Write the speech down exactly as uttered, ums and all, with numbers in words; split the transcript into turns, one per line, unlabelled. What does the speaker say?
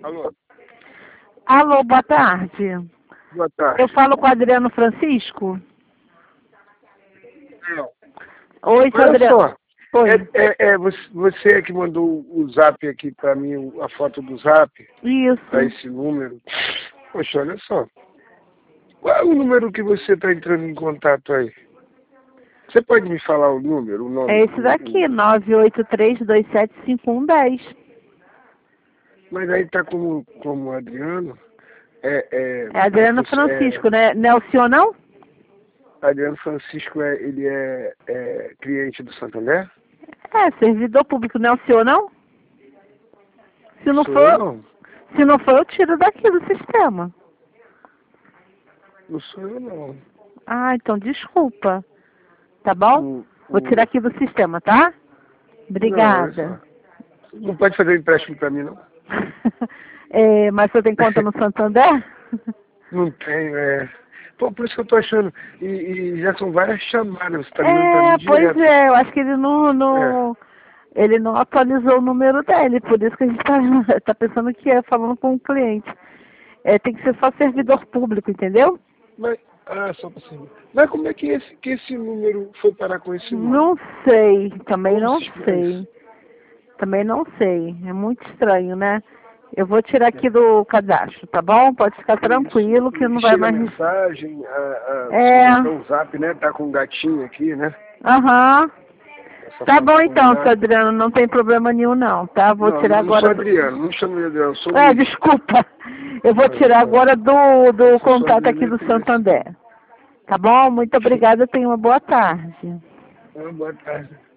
Alô?
Alô, boa tarde.
Boa tarde.
Eu falo com o Adriano Francisco?
Não.
Oi, seu
Olha
Adriano.
só.
Oi.
É, é, é você, você é que mandou o zap aqui pra mim, a foto do zap,
Isso.
pra esse número. Poxa, olha só. Qual é o número que você está entrando em contato aí? Você pode me falar o número, o nome?
É esse daqui, nove oito três, dois sete cinco um, um zero.
Mas aí tá como, como Adriano. É, é,
É Adriano
é,
Francisco, né? Não é o senhor, não?
Adriano Francisco, é, ele é, é cliente do Santander?
É, servidor público, não é o senhor, não? Se não
Sou eu,
for,
não.
se não for, eu tiro daqui do sistema.
Não sou eu, não.
Ah, então desculpa. Tá bom?
O,
Vou
o...
tirar aqui do sistema, tá?
Não, olha
Obrigada.
só. Não pode fazer empréstimo pra mim, não?
É, mas você tem conta no Santander?
Não tenho, é. Pô, por isso que eu tô achando. E, e já são várias chamadas, você tá ligando pra mim
É, pois
direto.
é, eu acho que ele não,
É.
não, ele não atualizou o número dele, por isso que a gente tá, tá pensando que é falando com o cliente. É, tem que ser só servidor público, entendeu?
Mas, ah, só pra saber. Mas como é que esse, que esse número foi parar com esse nome?
Não sei, também
Como
não
se explica
sei.
isso?
Também não sei, é muito estranho, né? Eu vou tirar
É.
aqui do cadastro, tá bom? Pode ficar
Isso.
tranquilo que
E
não vai
chega a
mais...
mensagem, a, a, você
É,
vê até o zap, né? Tá com um gatinho aqui, né?
aham.
Essa
Tá
foto
bom
com o
então, seu
gato.
Adriano, não tem problema nenhum não, tá? Vou
Não,
tirar
não sou
agora do...
Adriano, não chamo de Adriano, sou
É,
Luiz.
desculpa. Eu vou
Olha
tirar
só.
agora do, do
Se eu sou
contato
Adriano
aqui
é
do
por esse
Santander.
nome.
Tá bom? Muito obrigada, tenha uma boa tarde.
Ah, boa tarde.